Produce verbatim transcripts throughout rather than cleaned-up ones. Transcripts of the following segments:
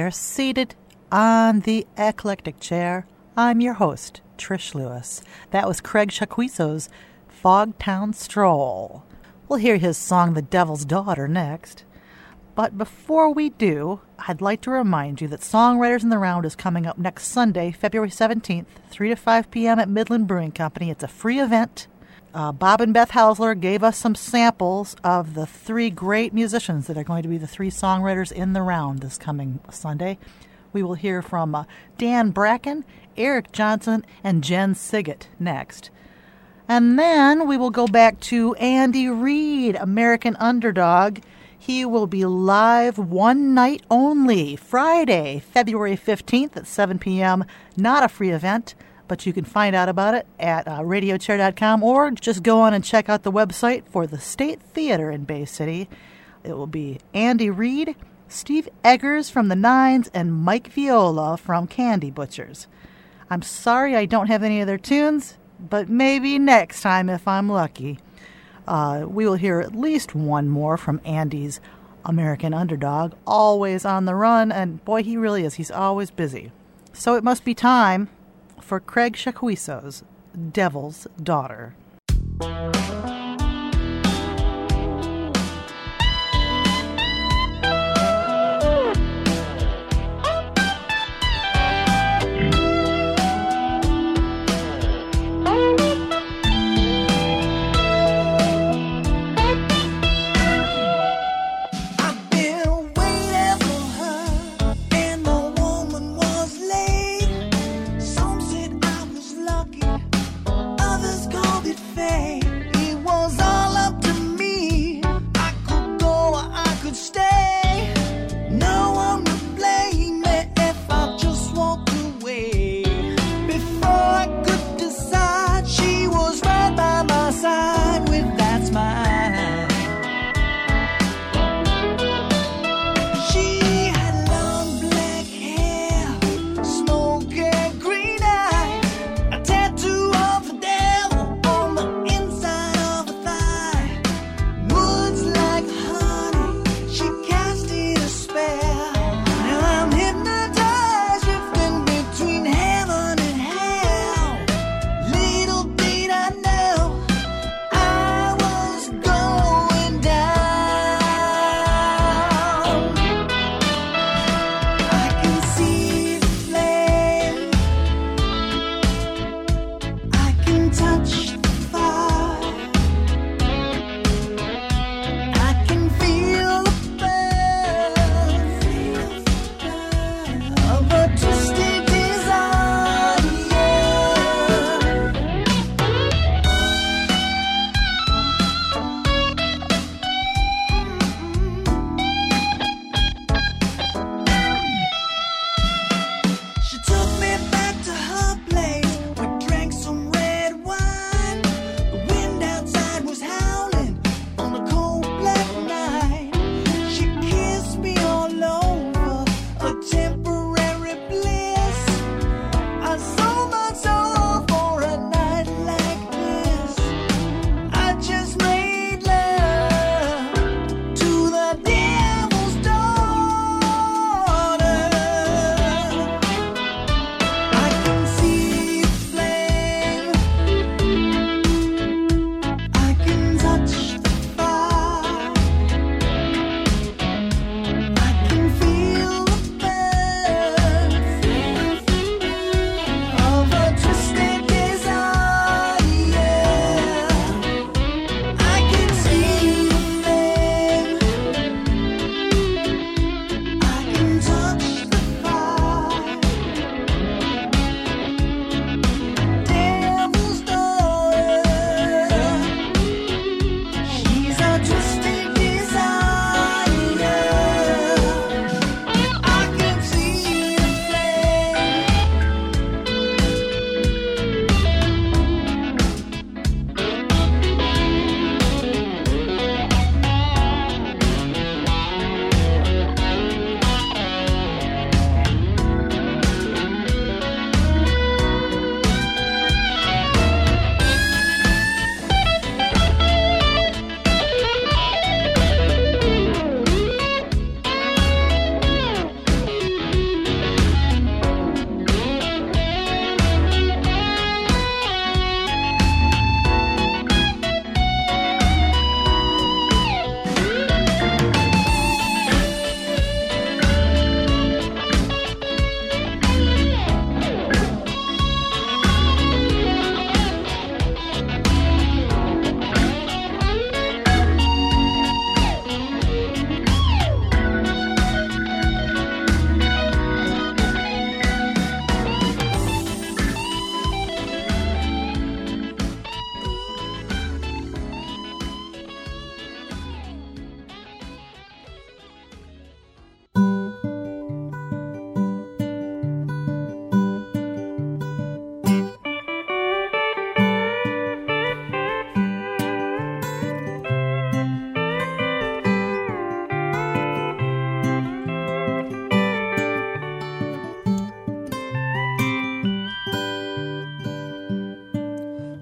there, seated on the eclectic chair. I'm your host, Trish Lewis. That was Craig Chaquico's Fogtown Stroll. We'll hear his song, The Devil's Daughter, next. But before we do, I'd like to remind you that Songwriters in the Round is coming up next Sunday, February seventeenth, three to five p.m. at Midland Brewing Company. It's a free event. Uh, Bob and Beth Hausler gave us some samples of the three great musicians that are going to be the three songwriters in the round this coming Sunday. We will hear from uh, Dan Bracken, Eric Johnson, and Jen Siggett next. And then we will go back to Andy Reid, American Underdog. He will be live one night only, Friday, February fifteenth at seven p.m. Not a free event, but you can find out about it at uh, radio chair dot com or just go on and check out the website for the State Theater in Bay City. It will be Andy Reid, Steve Eggers from the Nines, and Mike Viola from Candy Butchers. I'm sorry I don't have any of their tunes, but maybe next time if I'm lucky. Uh, we will hear at least one more from Andy's American Underdog, always on the run, and boy, he really is. He's always busy. So it must be time for Craig Chaquico's Devil's Daughter. Some said I was lucky, others called it fate.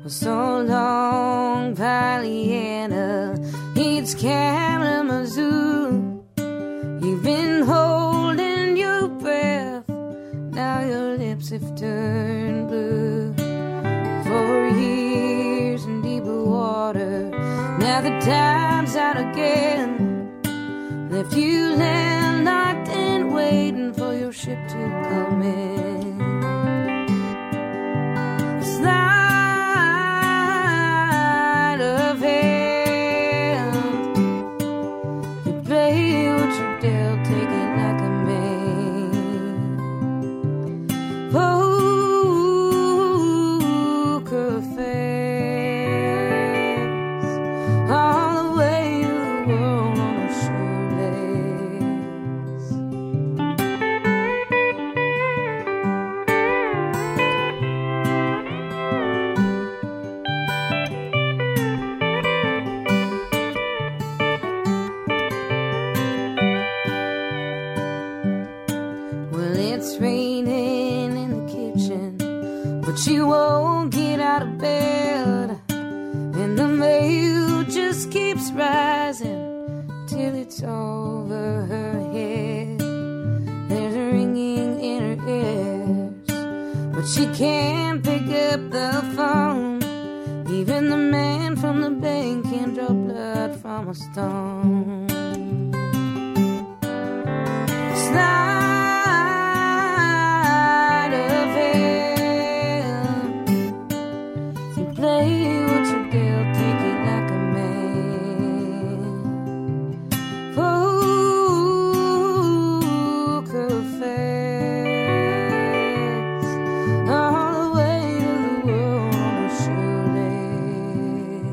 So long, Pollyanna, it's Kalamazoo. You've been holding your breath, now your lips have turned blue. For years in deeper water, now the time's out again. Left you landlocked and waiting for your ship to come in. Sleight of hand, you play what you dealt, take it like a man. Poker face, all the way to the world on a shoelace. Well, it's raining in the kitchen, but you won't get out of bed, and the mail just keeps rising till it's over her head. There's a ringing in her ears, but she can't pick up the phone. Even the man from the bank can draw blood from a stone. Sleight of hand, you play what you dealt, take it like a man. Poker face, all the way to the world on a shoelace.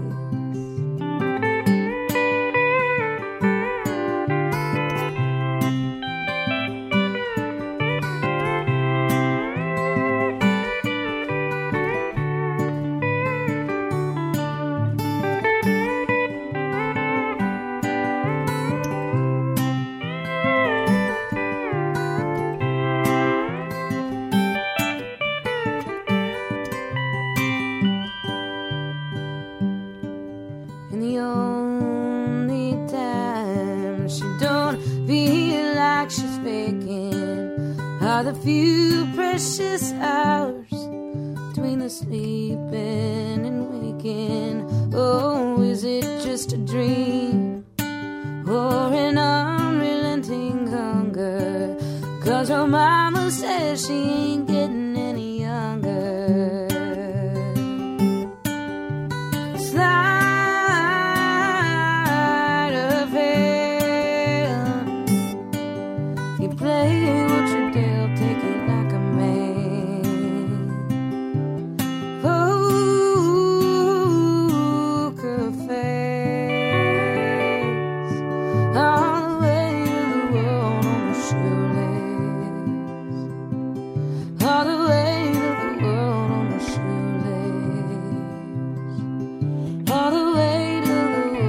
And the only time she don't feel like she's faking are the few precious hours between the sleeping and waking. Oh, is it just a dream or an unrelenting hunger? 'Cause her mama says she ain't getting any younger. Sleight of hand, you play what you dealt, take it like a man. Poker face, all the way to the world on a shoelace. All the way to the world on a shoelace. All the way to the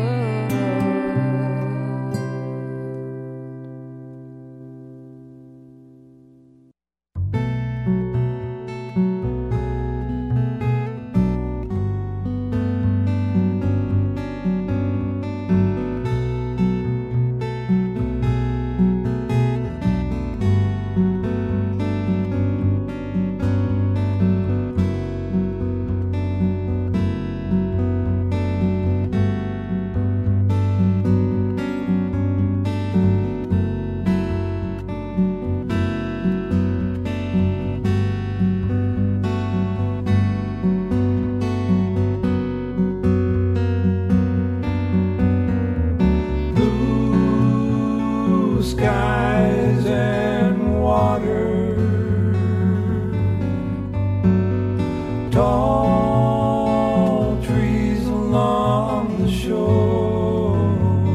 Blue skies and water, tall trees along the shore,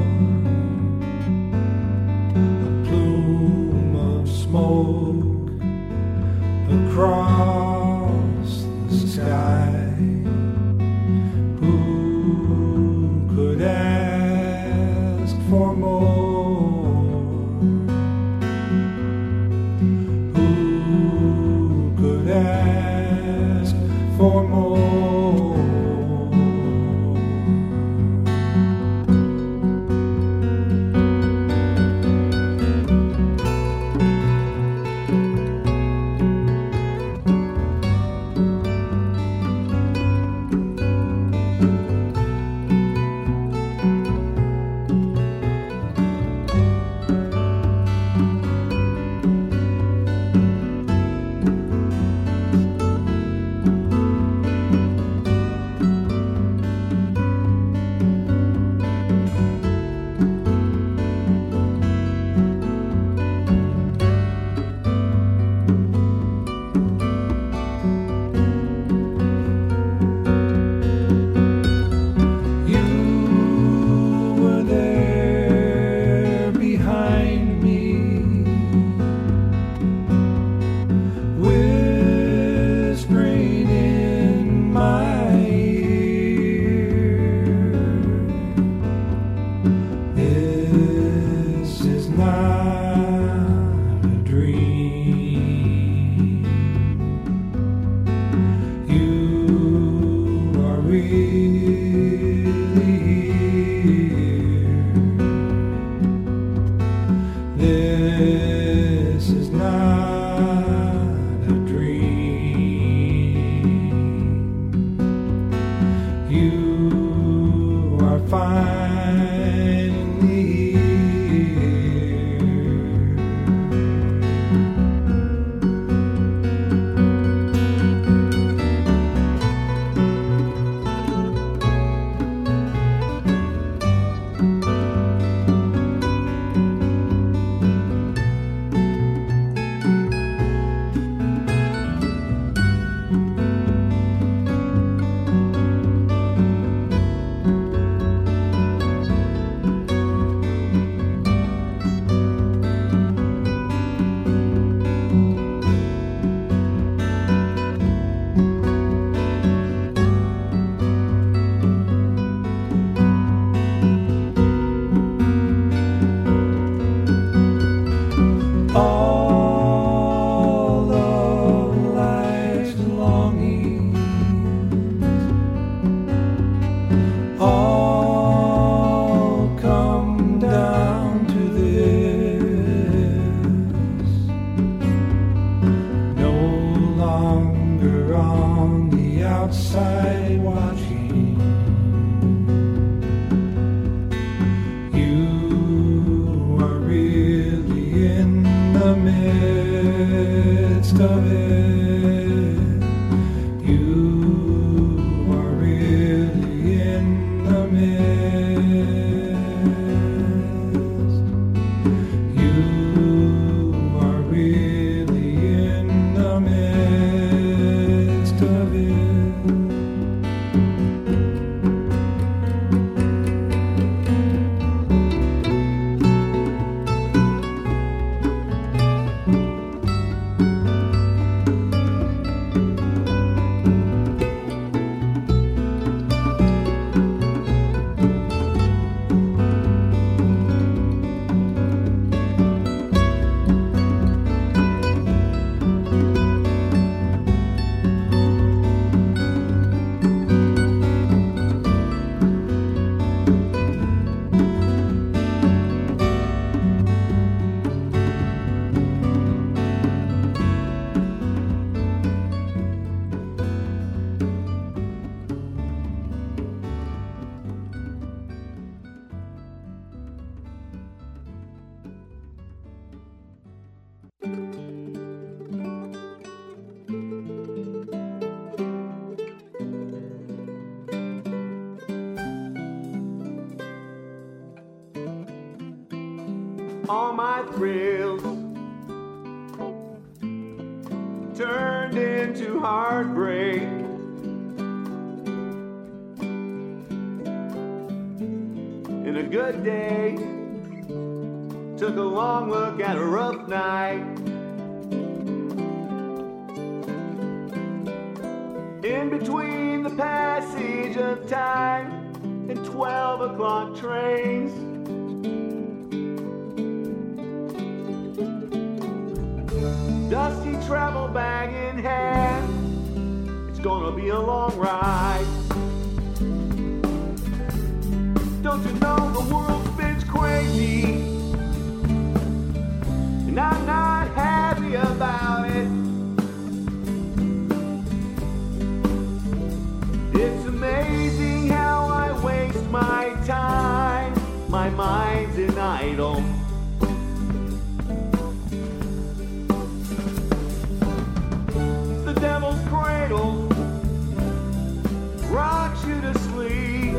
a plume of smoke across the sky. Who could ask for more? Who could ask for more? on the outside watching. You are really in the midst of it. You are really in the midst. You are really in the midst of it. All my thrills turned into heartbreak. In a good day, took a long look at a rough night. In between the passage of time and twelve o'clock trains, dusty travel bag in hand, it's gonna be a long ride. Don't you know the world spins crazy, and I'm not happy about it. It's amazing how I waste my time, my mind's an idle. Devil's cradle rocks you to sleep.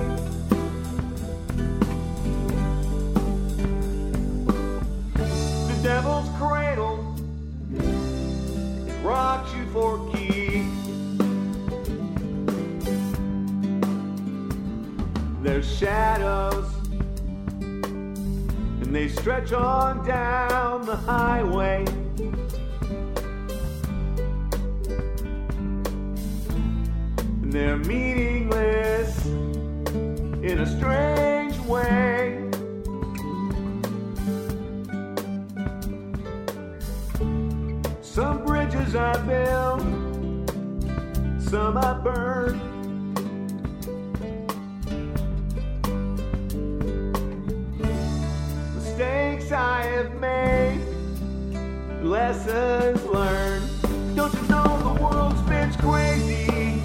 The devil's cradle, it rocks you for keeps. There's shadows, and they stretch on down the highway. They're meaningless in a strange way. Some bridges I built, some I burned. Mistakes I have made, lessons learned. Don't you know the world spins crazy,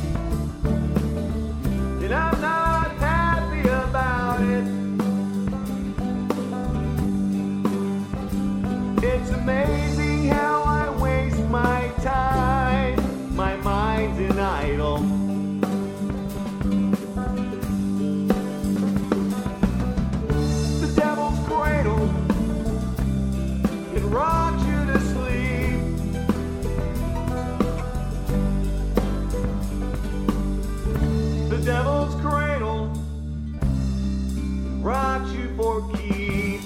and I'm not happy about it. It's amazing how I waste my time, my mind's an idle. The devil's cradle, it rocks you to sleep. The devil's cradle rocks you for keeps.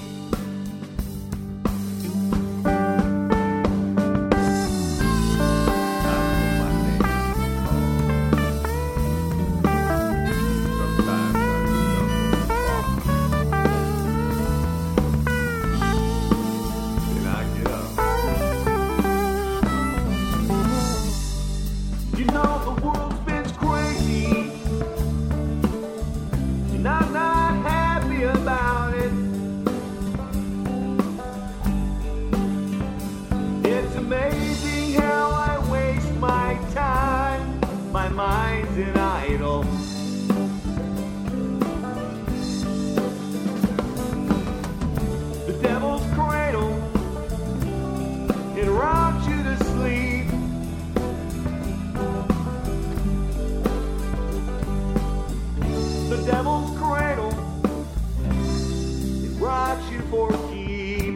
You know the world spins crazy, and I'm not happy about it. It's amazing how I waste my time, an idol. The devil's cradle, it rocks you to sleep. The devil's cradle, it rocks you for keep.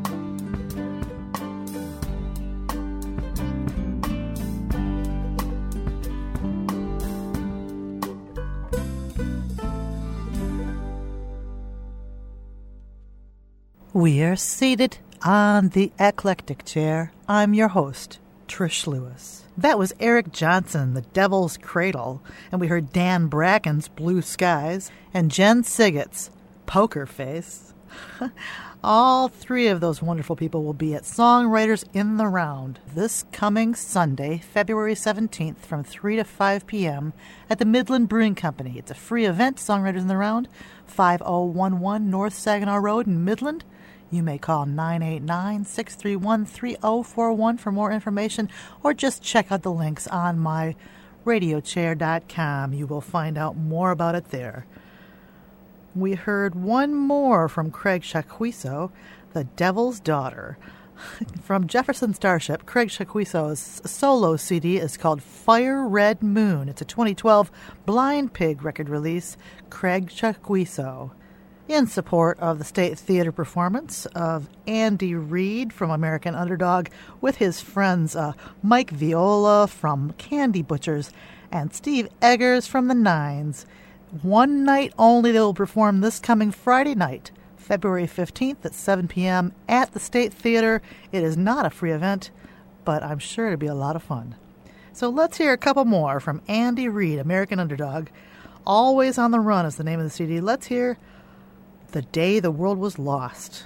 We are seated on the eclectic chair. I'm your host, Trish Lewis. That was Eric Johnson, The Devil's Cradle, and we heard Dan Bracken's Blue Skies and Jen Siggett's Poker Face. All three of those wonderful people will be at Songwriters in the Round this coming Sunday, February seventeenth from three to five p.m. at the Midland Brewing Company. It's a free event, Songwriters in the Round, five oh one one North Saginaw Road in Midland. You may call nine eight nine, six three one, three oh four one for more information, or just check out the links on my radio chair dot com. You will find out more about it there. We heard one more from Craig Chaquico, The Devil's Daughter. From Jefferson Starship, Craig Chaquico's solo C D is called Fire Red Moon. It's a twenty twelve Blind Pig record release. Craig Chaquico. In support of the State Theater performance of Andy Reid from American Underdog with his friends uh, Mike Viola from Candy Butchers and Steve Eggers from the Nines. One night only. They will perform this coming Friday night, February fifteenth at seven p.m. at the State Theater. It is not a free event, but I'm sure it'll be a lot of fun. So let's hear a couple more from Andy Reid, American Underdog. Always on the Run is the name of the C D. Let's hear The Day the World Was Lost.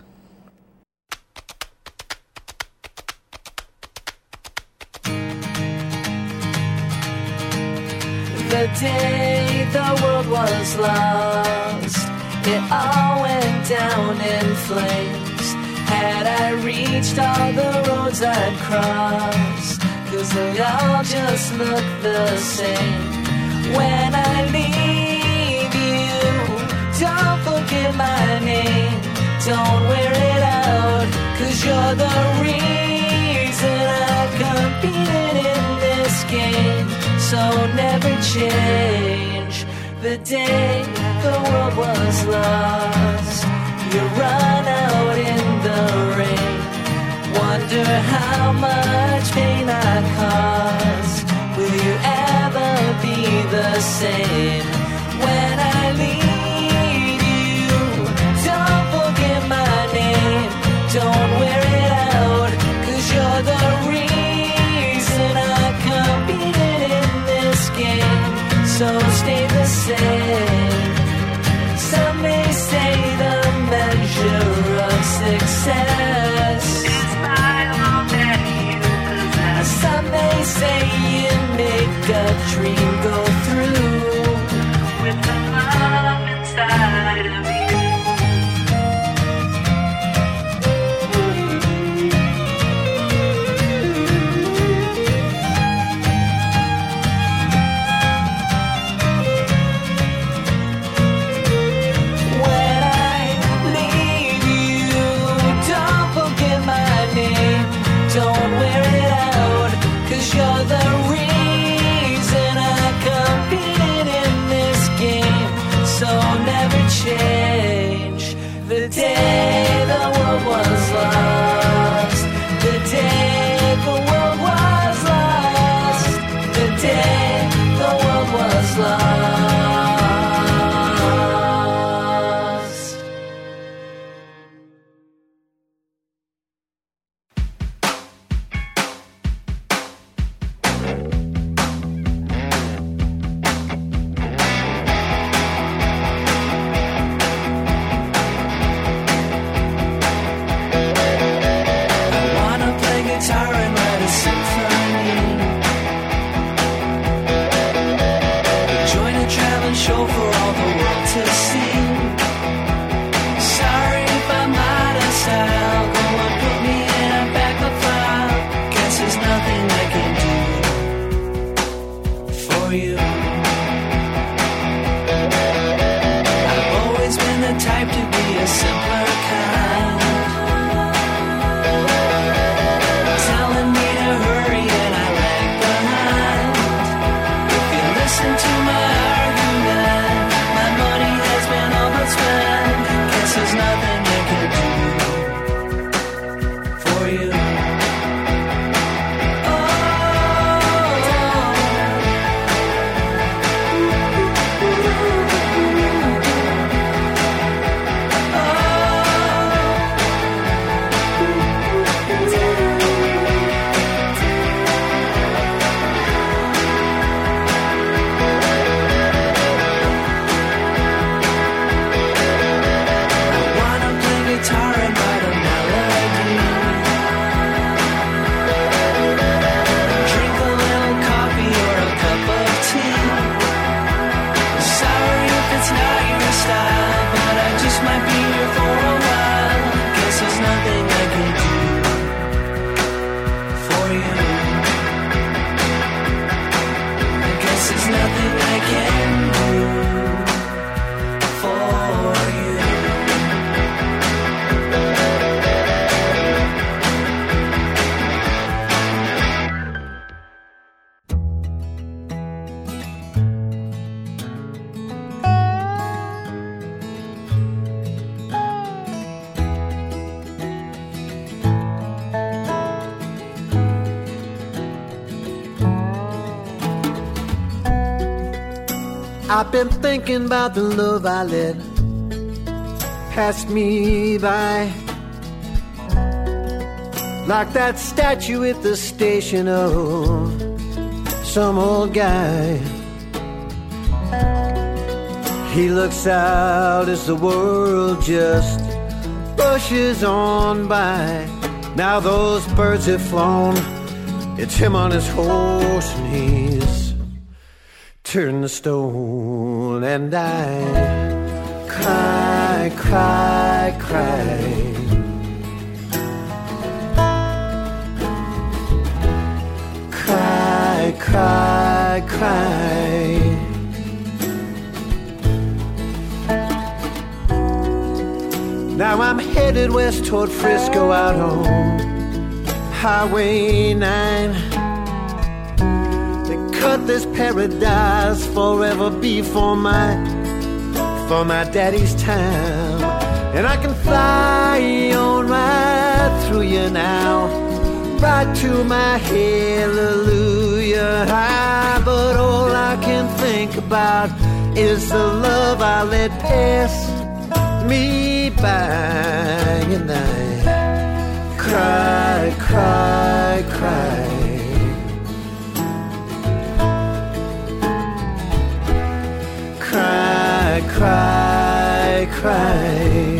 The day the world was lost, it all went down in flames. Had I reached all the roads I'd crossed, 'cause they all just look the same. When I leave you, don't forget my name. Don't wear it out, 'cause you're the reason I competed in this game. So never change the day the world was lost. You run out in the rain, wonder how much pain I caused. Will you ever be the same? When I leave you, don't forget my name. Don't wear it out, 'cause you're the reason I competed in this game. So stay the same. Some may say the measure of success is by all that you possess. Some may say you make a dream go through with the love inside of you. Don't wear it out, 'cause you're the reason I competed in this game. So never change the day the world was lost. The day the world was lost. The day the world was lost. You guess there's nothing I can do for you. I've been thinking about the love I let pass me by, like that statue at the station of some old guy. He looks out as the world just rushes on by. Now those birds have flown, it's him on his horse and he's turn the stone, and I cry, cry, cry. Cry, cry, cry. Now I'm headed west toward Frisco out on Highway nine. Cut this paradise forever before my, for my daddy's time. And I can fly on right through you now, right to my hallelujah high. But all I can think about is the love I let pass me by. And I cry, cry, cry. Cry, cry, cry.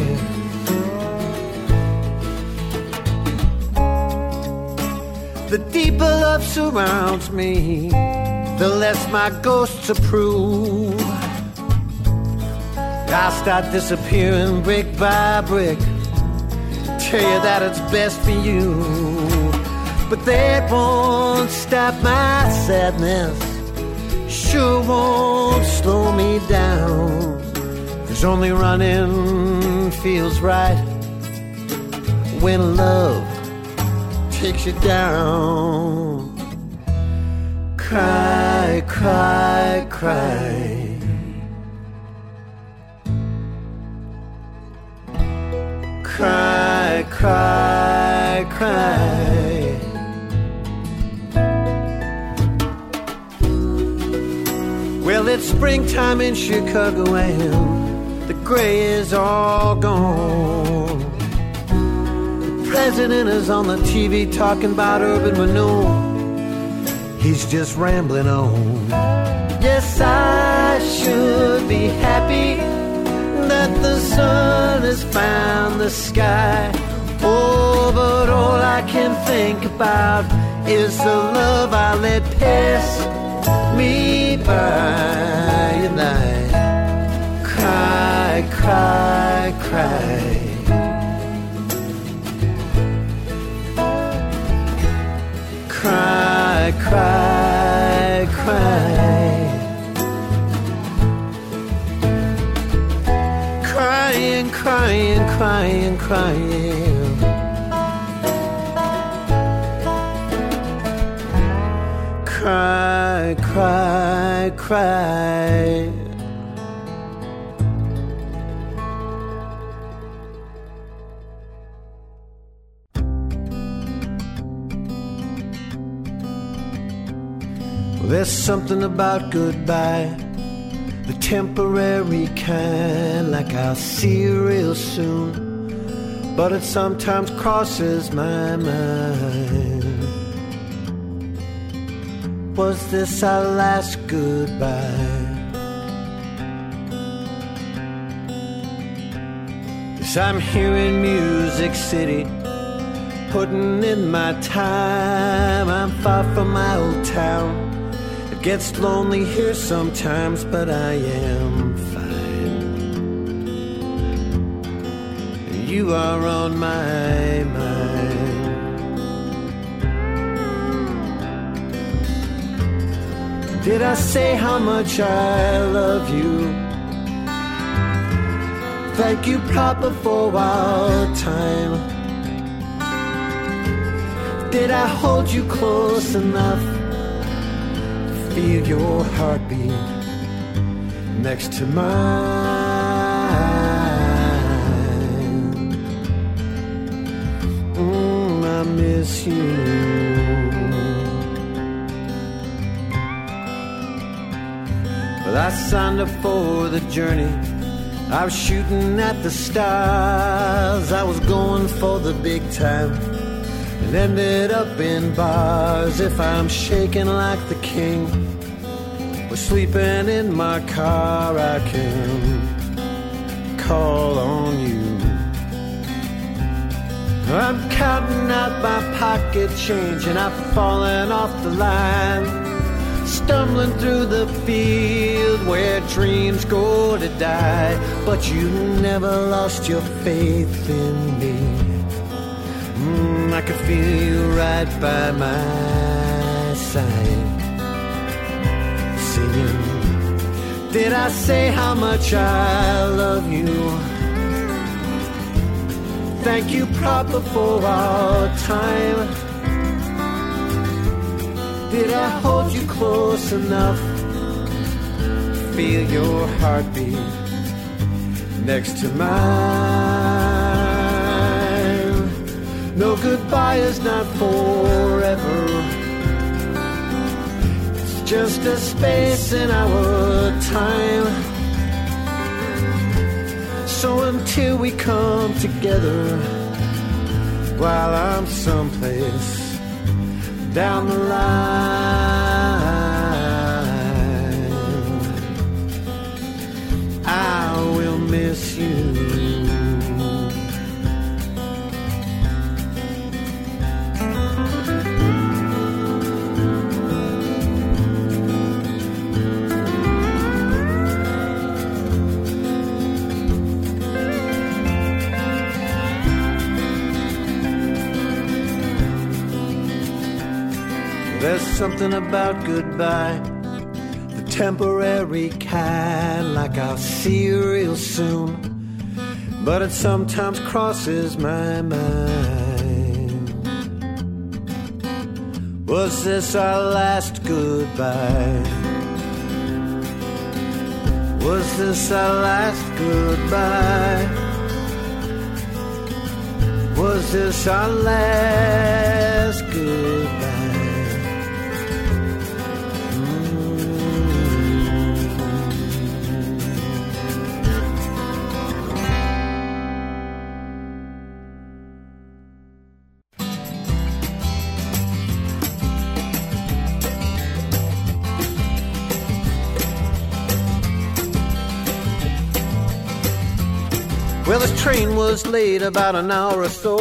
The deeper love surrounds me, the less my ghosts approve. I start disappearing brick by brick, tell you that it's best for you. But that won't stop my sadness, sure won't slow me down. 'Cause only running feels right when love takes you down. Cry, cry, cry. Cry, cry, cry. Well, it's springtime in Chicago and the gray is all gone. The president is on the T V talking about urban renewal. He's just rambling on. Yes, I should be happy that the sun has found the sky. Oh, but all I can think about is the love I let pass me by. And I cry, cry, cry. Cry, cry, cry. Crying, crying, crying, crying. Cry, cry, cry. Well, there's something about goodbye, the temporary kind, like I'll see you real soon, but it sometimes crosses my mind. Was this our last goodbye? Yes, I'm here in Music City, putting in my time. I'm far from my old town. It gets lonely here sometimes, but I am fine. You are on my mind. Did I say how much I love you? Thank you, Papa, for our time. Did I hold you close enough to feel your heartbeat next to mine? Mm, I miss you. Well, I signed up for the journey. I was shooting at the stars. I was going for the big time and ended up in bars. If I'm shaking like the king or sleeping in my car, I can call on you. I'm counting out my pocket change and I've fallen off the line, stumbling through the field where dreams go to die. But you never lost your faith in me. mm, I could feel you right by my side, singing, did I say how much I love you? Thank you, Papa, for our time. Did I hold you close enough? Feel your heartbeat next to mine. No, goodbye is not forever. It's just a space in our time. So until we come together, while I'm someplace down the line, I will miss you. There's something about goodbye, the temporary kind, like I'll see you real soon, but it sometimes crosses my mind. Was this our last goodbye? Was this our last goodbye? Was this our last goodbye? Well, this train was late about an hour or so.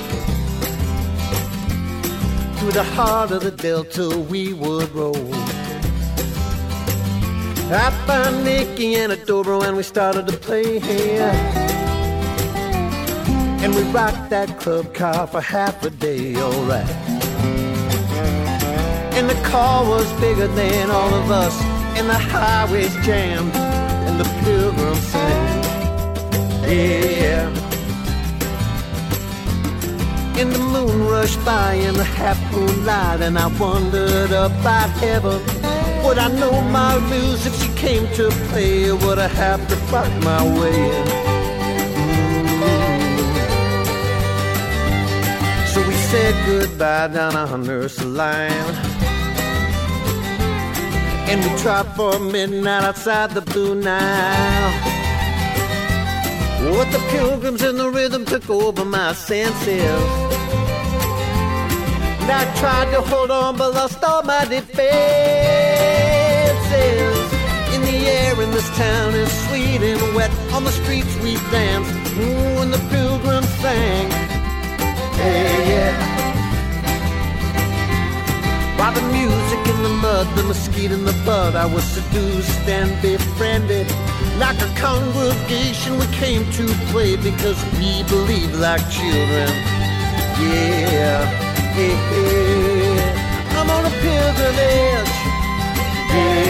Through the heart of the Delta we would roll. I found Nicky and a dobro and we started to play. And we rocked that club car for half a day, alright. And the car was bigger than all of us, and the highways jammed, and the pilgrims sang. Yeah. And the moon rushed by in the half moonlight, and I wondered about heaven. Would I know my lose if she came to play, or would I have to fight my way in? Mm. So we said goodbye down on Nurse Line, and we tried for midnight outside the Blue Nile. What the pilgrims and the rhythm took over my senses, and I tried to hold on but lost all my defenses. In the air in this town is sweet and wet, on the streets we danced, ooh, and the pilgrims sang. Hey, yeah. By the music in the mud, the mesquite in the bud, I was seduced and befriended. Like a congregation we came to play because we believe like children. Yeah, hey, hey. I'm on a pilgrimage. Yeah.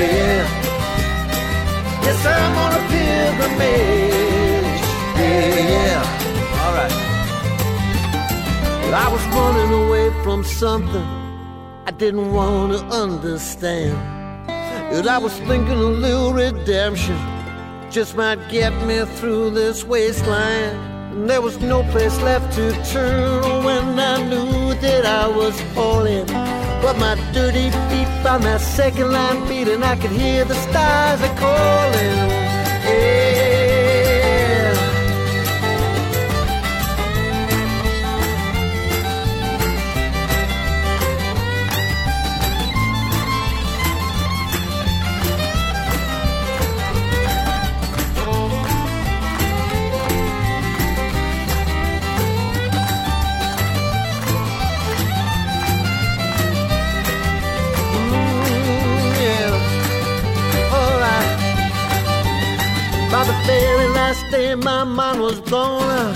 I was running away from something I didn't want to understand. And I was thinking a little redemption just might get me through this wasteland. And there was no place left to turn when I knew that I was falling. But my dirty feet found that second line beat, and I could hear the stars a calling. Yeah. By the very last day my mind was blown.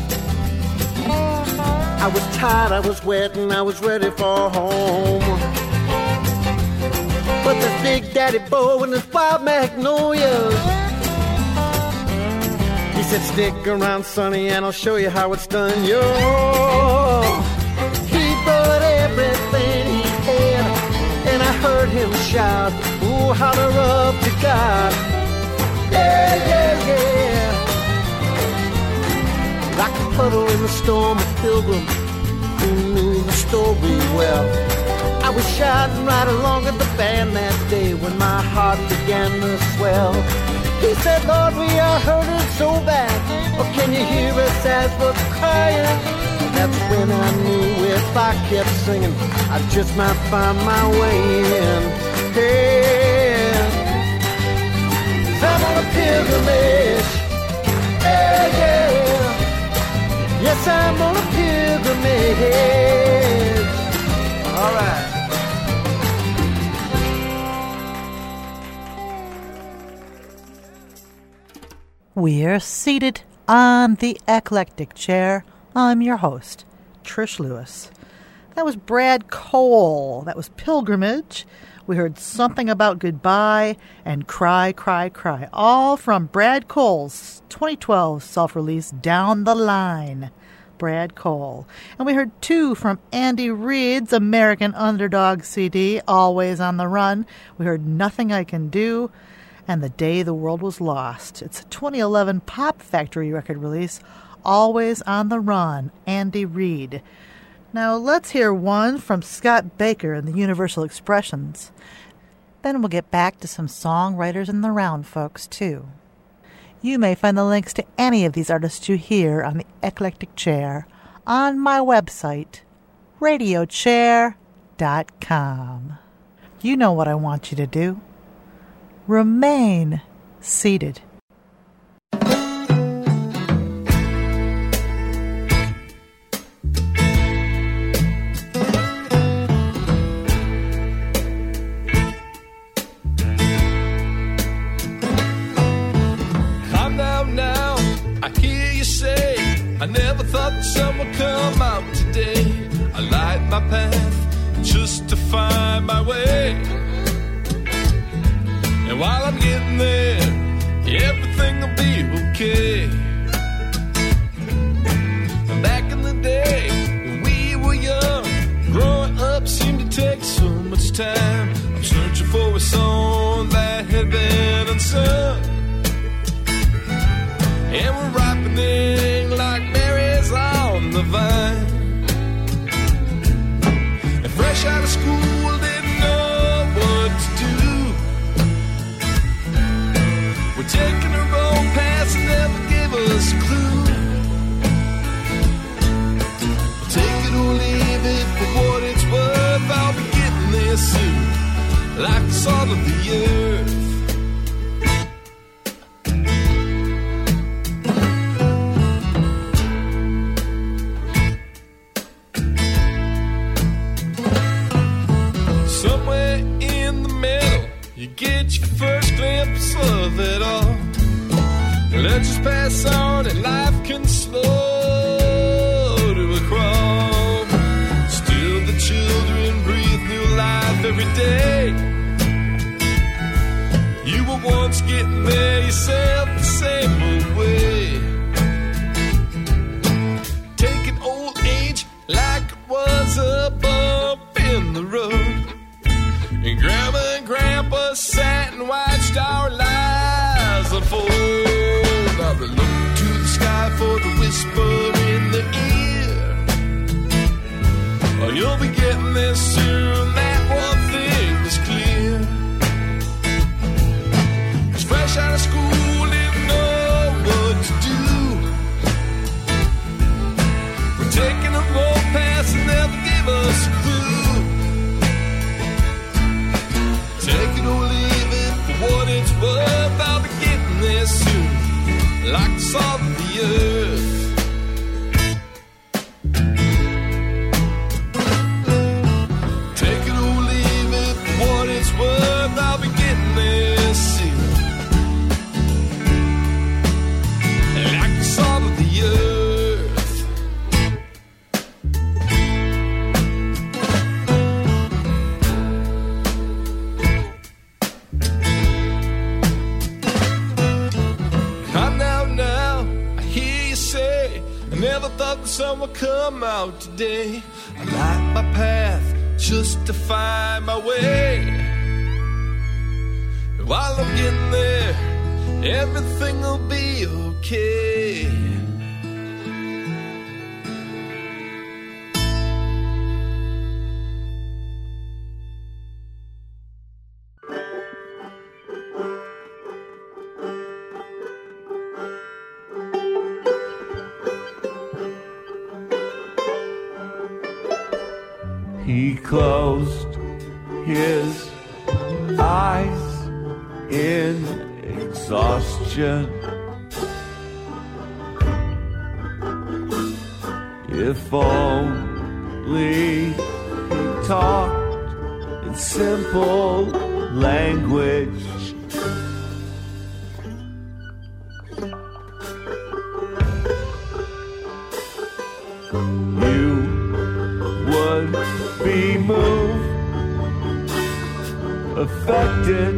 I was tired, I was wet, and I was ready for home. But this big daddy bow and this wild magnolias, he said, stick around, sonny, and I'll show you how it's done. Yo, he brought everything he had, and I heard him shout, ooh, holler up to God. Yeah, yeah, yeah. Like a puddle in the storm, a pilgrim who knew the story well. I was shouting right along with the band that day when my heart began to swell. He said, Lord, we are hurting so bad. Oh, can you hear us as we're crying? That's when I knew if I kept singing, I just might find my way in. Hey, I'm on a pilgrimage, yeah, yeah. Yes, I'm on a pilgrimage. All right. We're seated on the eclectic chair. I'm your host, Trish Lewis. That was Brad Cole. That was Pilgrimage. We heard Something About Goodbye and Cry, Cry, Cry, all from Brad Cole's twenty twelve self-release, Down the Line. Brad Cole. And we heard two from Andy Reid's American Underdog C D, Always on the Run. We heard Nothing I Can Do and The Day the World Was Lost. It's a twenty eleven Pop Factory record release, Always on the Run, Andy Reid. Now let's hear one from Scott Baker and the Universal Expressions. Then we'll get back to some songwriters in the round folks, too. You may find the links to any of these artists you hear on the Eclectic Chair on my website, radio chair dot com. You know what I want you to do. Remain seated. I never thought the sun would come out today. I light my path just to find my way. And while I'm getting there, everything will be okay. And back in the day, when we were young, growing up seemed to take so much time. I'm searching for a song that had been unsung. And we're ripening like berries on the vine. And fresh out of school, didn't know what to do. We're taking our own paths and never give us a clue. We'll take it or leave it for what it's worth. I'll be getting there soon, like the salt of the earth. Get your first glimpse of it all. Let's just pass on and life can slow to a crawl. Still the children breathe new life every day. You were once getting there yourself the same old way. Taking old age like and watched our lives unfold. I've been looking to the sky for the whisper in the ear. Oh, you'll be getting this soon, that one thing is clear. 'Cause fresh out of school, didn't know what to do. We're taking a road pass and never gave us a clue. Take it or leave it for what it's worth. I'll be getting there soon, like the salt of the earth. Take it or leave it for what it's worth. I'll be getting there soon, like the salt of the earth. Never thought the sun would come out today. I light my path just to find my way. And while I'm getting there, everything will be okay. He closed his eyes in exhaustion. If only he talked in simple language. You would be moved, affected,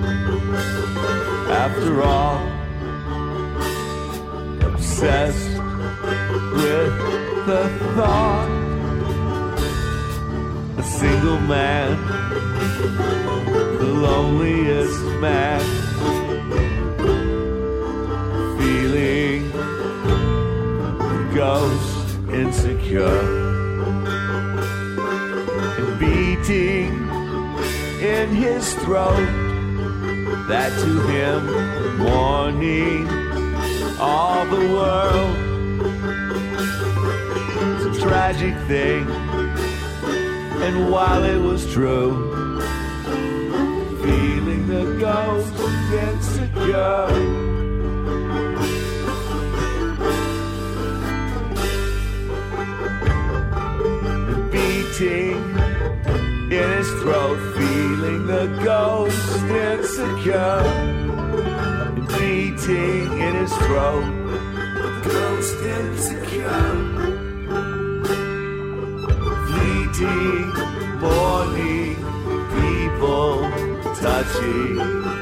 after all, obsessed with the thought, a single man, the loneliest man, feeling ghost insecure. Beating in his throat, that to him warning all the world. It's a tragic thing, and while it was true, feeling the ghost insecure. Beating in his throat, feeling the ghost insecure. Beating in his throat, ghost insecure. Fleeting, morning, people touching.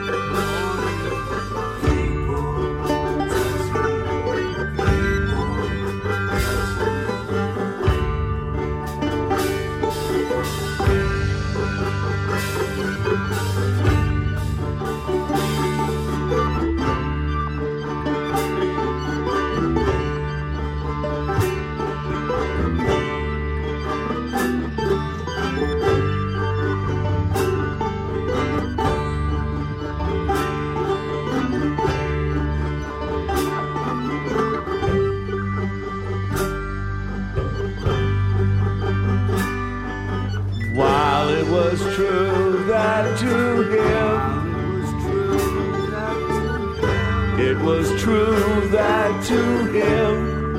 It was true that to him,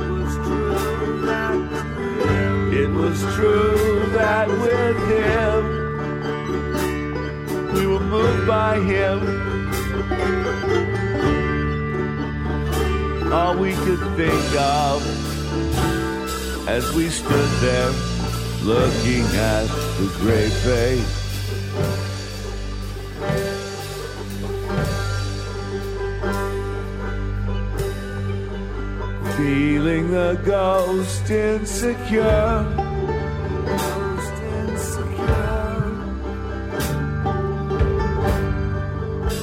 it was true that with him, we were moved by him. All we could think of as we stood there looking at the gray face. Feeling the ghost insecure. Ghost insecure.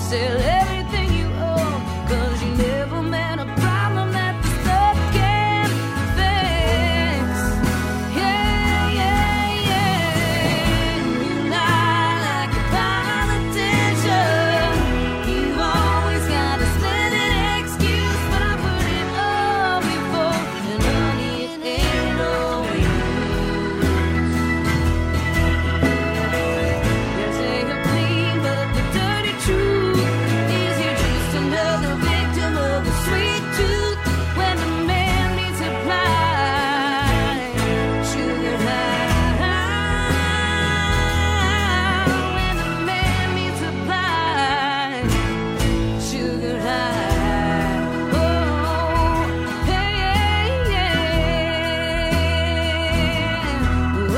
sell everything you own, 'cause you never met a problem that the stuff can't fix. Yeah, yeah, yeah. You lie like a politician. You've always got a splendid excuse, but I put it all before, and honey, it ain't no use. They say you're clean, but the dirty truth is you're just another victim of a sweet tooth. When the man meets a blind sugar high, when the man meets a blind sugar high. Oh, hey, yeah.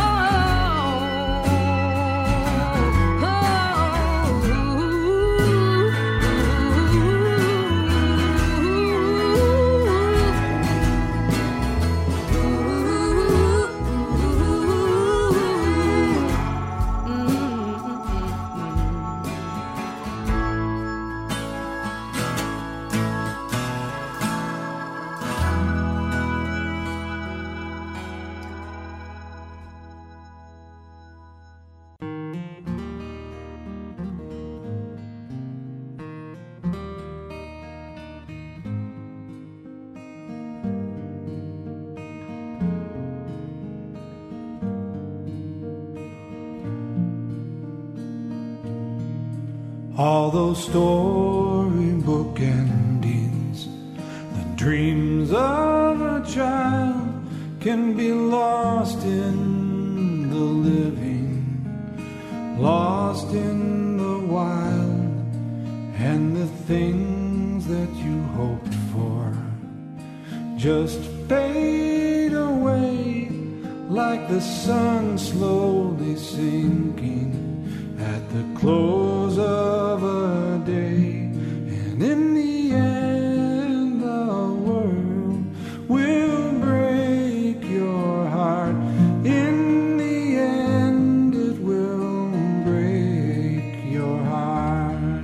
All those storybook endings, the dreams of a child can be lost in the living, lost in the wild, and the things that you hoped for just fade away like the sun slowly sinking at the close of a day. And in the end the world will break your heart. In the end it will break your heart.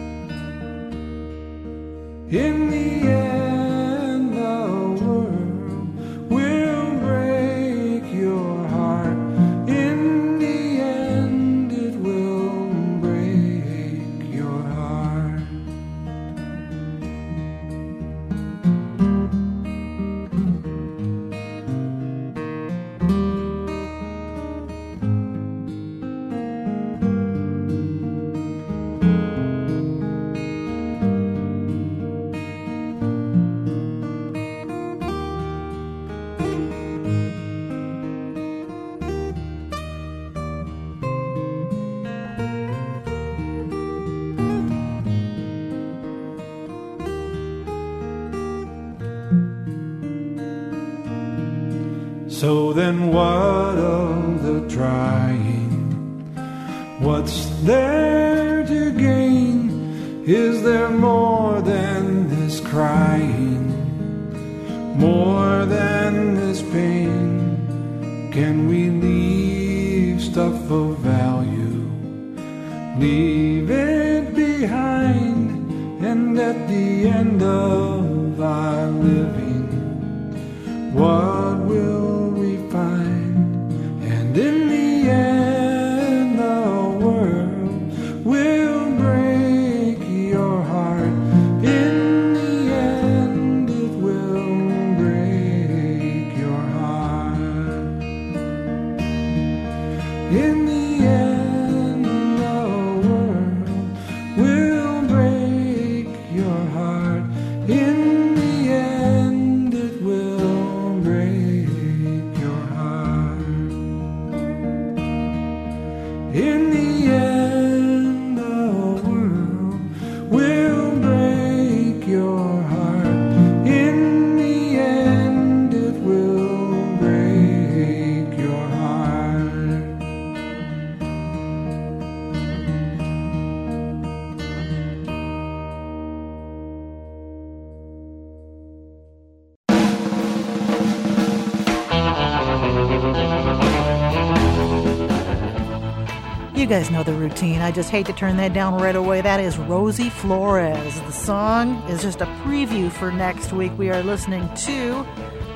In the end the world will break your heart. In the end it will break your heart. So then what of the trying? What's there to gain? Is there more than this crying? More than this pain? Can we leave stuff of value? Leave it behind, and at the end of our living, what will we find? And in the end the world will break your heart. In the end it will break your heart. In the end the world will break your heart. In the end it will break your heart. In the end the world will break your heart. In the end it will break your heart. You guys know the routine. I just hate to turn that down right away. That is Rosie Flores. The song is just a preview for next week. We are listening to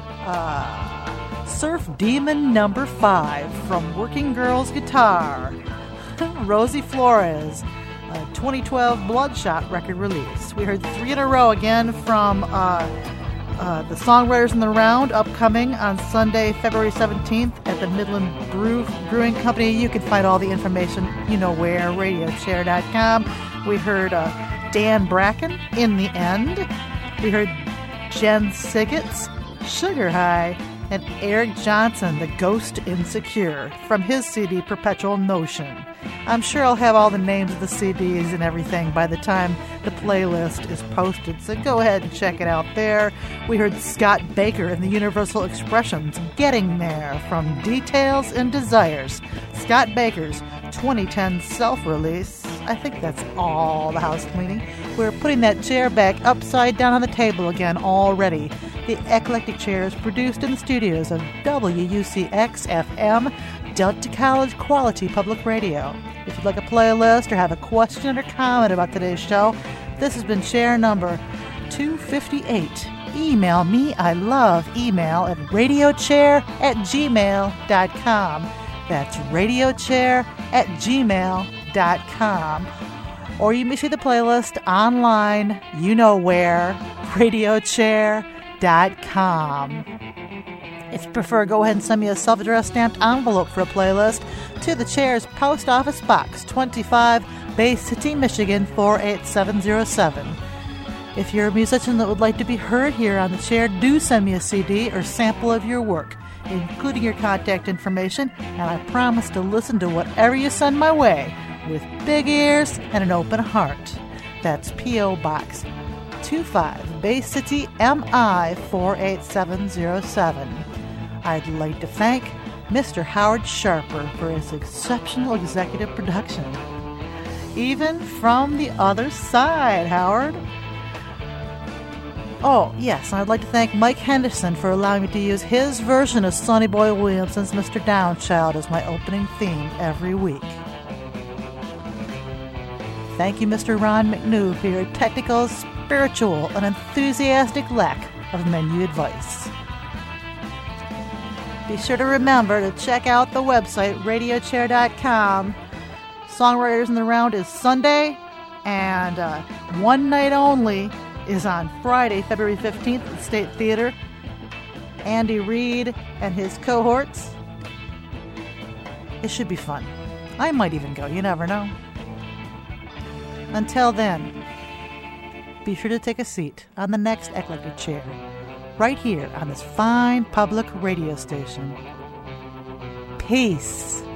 uh, Surf Demon number five from Working Girls Guitar. Rosie Flores, a twenty twelve Bloodshot record release. We heard three in a row again from uh, uh, the Songwriters in the Round, upcoming on Sunday, February seventeenth at the Midland Brew Brewing Company. You can find all the information, you know where, radio chair dot com. We heard uh, Dan Bracken, In the End. We heard Jen Sigget's Sugar High, and Eric Johnson, The Ghost Insecure, from his C D Perpetual Notion. I'm sure I'll have all the names of the C Ds and everything by the time the playlist is posted, so go ahead and check it out there. We heard Scott Baker and the Universal Expressions, Getting There, from Details and Desires. Scott Baker's twenty ten self-release. I think that's all the house cleaning. We're putting that chair back upside down on the table again already. The Eclectic Chair is produced in the studios of W U C X F M, Delta College Quality Public Radio. If you'd like a playlist or have a question or comment about today's show, this has been chair number two fifty-eight. Email me, I love email, at radiochair at gmail dot com. That's radiochair at gmail dot com. Or you may see the playlist online, you know where, radiochair dot com. If you prefer, go ahead and send me a self-addressed stamped envelope for a playlist to the Chair's Post Office Box, twenty-five, Bay City, Michigan, four eight seven zero seven. If you're a musician that would like to be heard here on the Chair, do send me a C D or sample of your work, including your contact information, and I promise to listen to whatever you send my way with big ears and an open heart. That's P O. Box twenty-five, Bay City, M I four eight seven zero seven. I'd like to thank Mister Howard Sharper for his exceptional executive production. Even from the other side, Howard. Oh, yes, and I'd like to thank Mike Henderson for allowing me to use his version of Sonny Boy Williamson's Mister Downchild as my opening theme every week. Thank you, Mister Ron McNew, for your technical, spiritual, and enthusiastic lack of menu advice. Be sure to remember to check out the website, radiochair dot com. Songwriters in the Round is Sunday, and uh, One Night Only is on Friday, February fifteenth at the State Theater. Andy Reid and his cohorts. It should be fun. I might even go, you never know. Until then, be sure to take a seat on the next Eclectic Chair, right here on this fine public radio station. Peace.